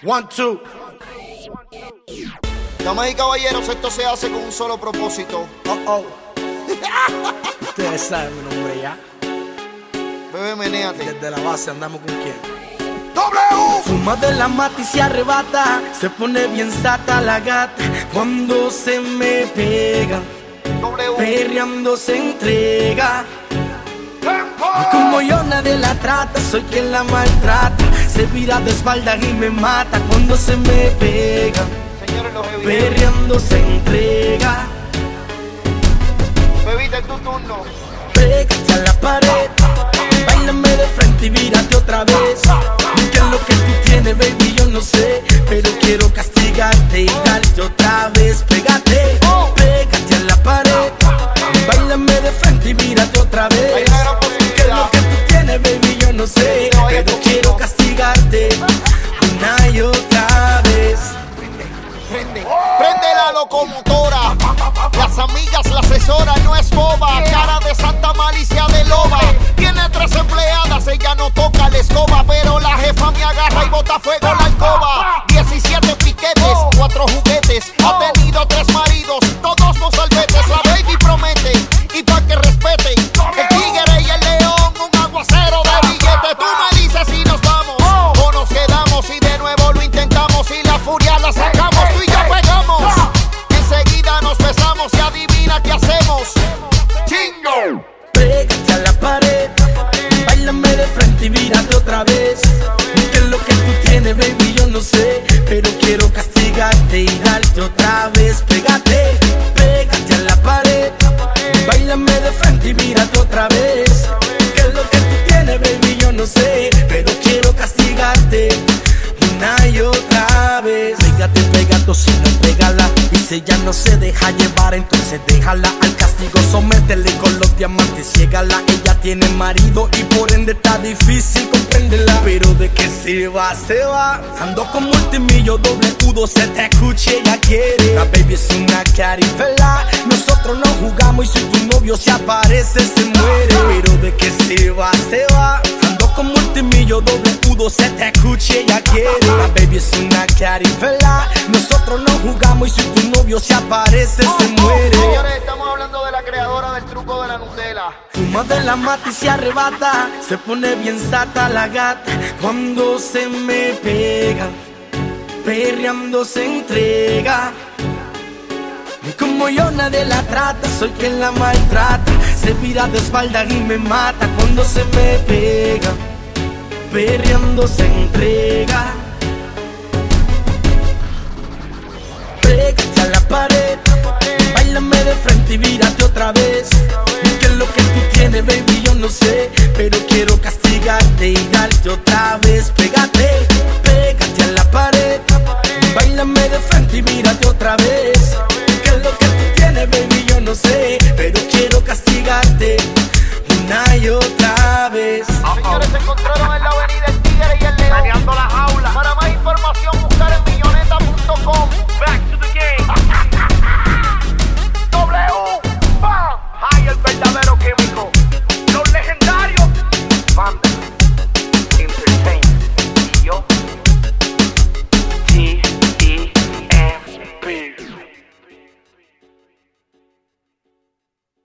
One, two. Damas y caballeros, esto se hace con un solo propósito. Ustedes saben mi nombre ya. Bebé, menéate. Desde la base andamos con quién. ¡W! Fuma de la mata y se arrebata. Se pone bien sata la gata cuando se me pega. W. Perreando se entrega. Como yo nadie la trata, soy quien la maltrata. Se vira de espalda y me mata cuando se me pega. Señores, los heavy. Perreando se entrega. Bebita, es tu turno. Pégate a la pared, báilame de frente y vírate otra vez. ¿Qué es lo que tú tienes, baby? Yo no sé, pero quiero castigarte y darte otra vez. Pégate, pégate a la pared, báilame de frente y vírate otra vez. ¿Qué es lo que tú tienes, baby? Yo no sé, pero quiero castigarte una y otra vez. Prende la locomotora. Las amigas, la asesora no es boba. Cara de santa malicia de loba. Tiene 3 empleadas, ella no toca la escoba. Pero la jefa me agarra y bota fuego la alcoba. 17 piquetes, 4 juguetes. Ha tenido 3 maridos, todos los salvetes. La baby promete, y pa' que respeten, el tigre y el león, un aguacero de billetes. Tú me dices si nos vamos o nos quedamos. Y de nuevo lo intentamos y la furia la sacamos. Tú y yo pegamos. Enseguida nos besamos y adivina qué hacemos. Chingo. Pégate a la pared, báilame de frente y vírate otra vez. ¿Qué es lo que tú tienes, baby? Yo no sé, pero quiero castigarte y darte otra vez. Pégate, pégate a la pared, báilame de frente y vírate otra vez. ¿Qué es lo que tú tienes, baby? Yo no sé, pero quiero castigarte una y otra vez. Pégate, pégate, si no pégala. Y si ella no se deja llevar, entonces déjala al castigo, sométele con los diamantes, ciégala. Ella tiene marido y por ende está difícil comprenderla. Pero de que se va, se va. Ando con multimillo, W2, se te escuche, ella quiere. La baby es una carifela. Nosotros no jugamos y si tu novio se aparece, se muere. Pero de que se va, se va. Ando con multimillo, W2, se te escuche, ella quiere. La baby es una carifela. Nosotros no jugamos y si tu novio se aparece, se muere. Señores, estamos hablando de la creadora del truco de la Nutella. Fuma de la mata y se arrebata. Se pone bien sata la gata cuando se me pega. Perreando se entrega. Como yo nadie la trata, soy quien la maltrata. Se vira de espalda y me mata cuando se me pega. Perreando se entrega. Pégate a la pared, báilame de frente y vírate otra vez. ¿Qué es lo que tú tienes, baby? Yo no sé, pero quiero castigarte y darte otra vez. Pégate, pégate a la pared, báilame de frente y vírate otra vez. ¿Qué es lo que tú tienes, baby? Yo no sé, pero quiero castigarte una y otra vez. Señores, se encontraron en la avenida el tigre y el león.